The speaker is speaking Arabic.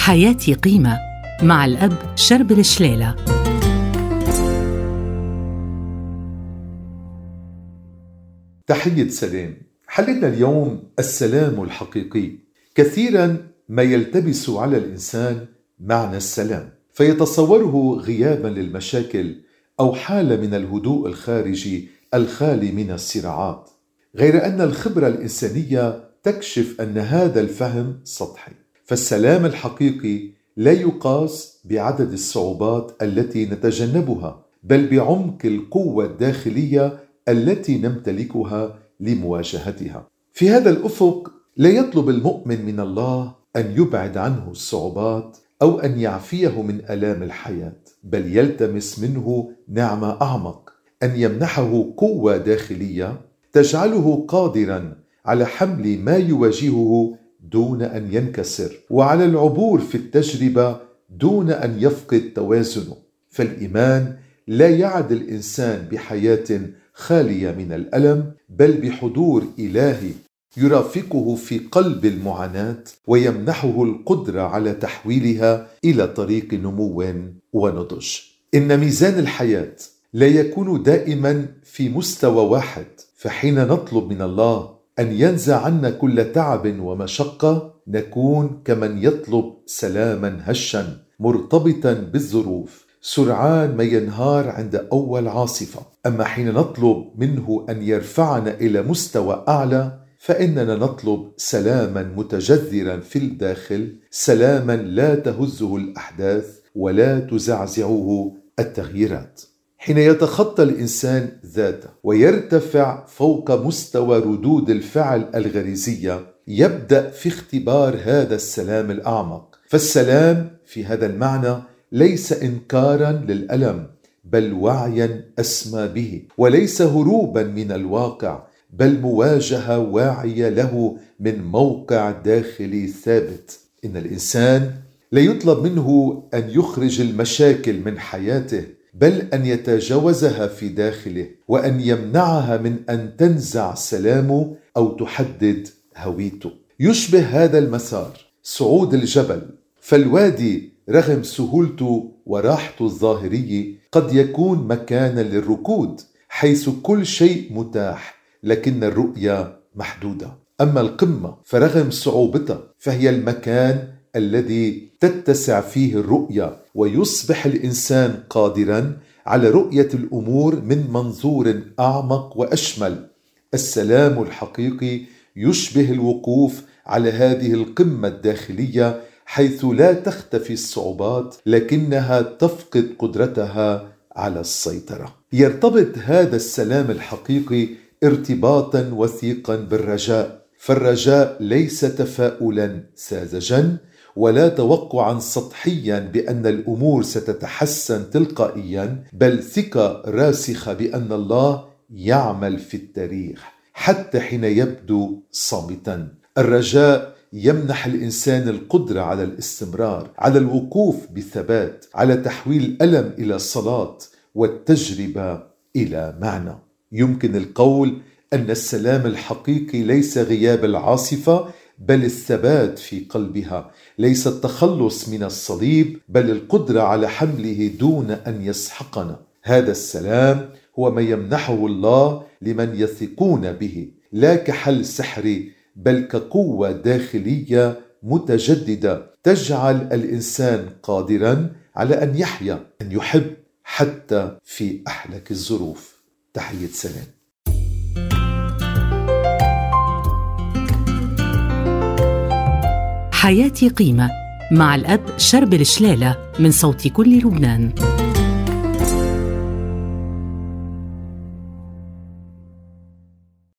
حياتي قيمة مع الأب شربل شليلة. تحية سلام. حلقنا اليوم السلام الحقيقي. كثيرا ما يلتبس على الإنسان معنى السلام فيتصوره غيابا للمشاكل أو حالة من الهدوء الخارجي الخالي من الصراعات، غير أن الخبرة الإنسانية تكشف أن هذا الفهم سطحي. فالسلام الحقيقي لا يقاس بعدد الصعوبات التي نتجنبها، بل بعمق القوة الداخلية التي نمتلكها لمواجهتها. في هذا الأفق لا يطلب المؤمن من الله أن يبعد عنه الصعوبات أو أن يعفيه من آلام الحياة، بل يلتمس منه نعمة أعمق، أن يمنحه قوة داخلية تجعله قادرا على حمل ما يواجهه دون أن ينكسر، وعلى العبور في التجربة دون أن يفقد توازنه. فالإيمان لا يعد الإنسان بحياة خالية من الألم، بل بحضور إلهي يرافقه في قلب المعاناة ويمنحه القدرة على تحويلها إلى طريق نمو ونضج. إن ميزان الحياة لا يكون دائما في مستوى واحد، فحين نطلب من الله أن ينزع عنا كل تعب ومشقة نكون كمن يطلب سلاما هشا مرتبطا بالظروف، سرعان ما ينهار عند أول عاصفة. أما حين نطلب منه أن يرفعنا إلى مستوى أعلى فإننا نطلب سلاما متجذرا في الداخل، سلاما لا تهزه الأحداث ولا تزعزعه التغييرات. حين يتخطى الإنسان ذاته ويرتفع فوق مستوى ردود الفعل الغريزية، يبدأ في اختبار هذا السلام الأعمق. فالسلام في هذا المعنى ليس إنكارا للألم، بل وعيا أسمى به، وليس هروبا من الواقع، بل مواجهة واعية له من موقع داخلي ثابت. إن الإنسان لا يطلب منه أن يخرج المشاكل من حياته، بل أن يتجاوزها في داخله، وأن يمنعها من أن تنزع سلامه أو تحدد هويته. يشبه هذا المسار صعود الجبل، فالوادي رغم سهولته وراحته الظاهرية قد يكون مكانا للركود، حيث كل شيء متاح لكن الرؤية محدودة. أما القمة فرغم صعوبتها فهي المكان الذي تتسع فيه الرؤية، ويصبح الإنسان قادرا على رؤية الأمور من منظور أعمق وأشمل. السلام الحقيقي يشبه الوقوف على هذه القمة الداخلية، حيث لا تختفي الصعوبات لكنها تفقد قدرتها على السيطرة. يرتبط هذا السلام الحقيقي ارتباطا وثيقا بالرجاء، فالرجاء ليس تفاؤلا ساذجا ولا توقعا سطحيا بأن الأمور ستتحسن تلقائيا، بل ثقة راسخة بأن الله يعمل في التاريخ حتى حين يبدو صامتا. الرجاء يمنح الإنسان القدرة على الاستمرار، على الوقوف بثبات، على تحويل الألم إلى صلاة والتجربة إلى معنى. يمكن القول أن السلام الحقيقي ليس غياب العاصفة، بل الثبات في قلبها، ليس التخلص من الصليب، بل القدرة على حمله دون أن يسحقنا. هذا السلام هو ما يمنحه الله لمن يثقون به، لا كحل سحري، بل كقوة داخلية متجددة تجعل الإنسان قادرا على أن يحيا، أن يحب حتى في أحلك الظروف. تحية سلام. حياتي قيمة مع الأب شربل شليلة من صوت كل لبنان.